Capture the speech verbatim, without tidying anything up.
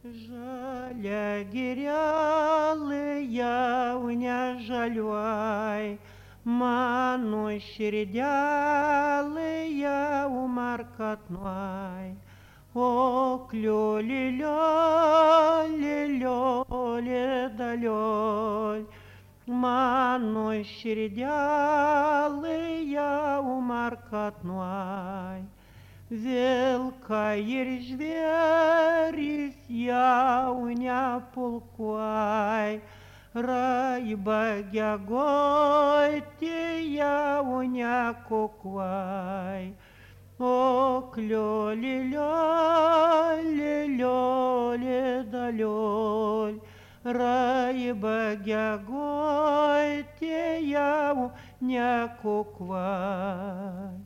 Жаля гирялы яуня жалюай, ману щердялы яу маркатнуай. О, клёли лёли лёли да лёль, ману щердялы яу маркатнуай. Велка ержверис яуня пулкуай, райба гой те яуня кукуай. О, клёли лёли лёли да лёль, райба гой те яуня кукуай.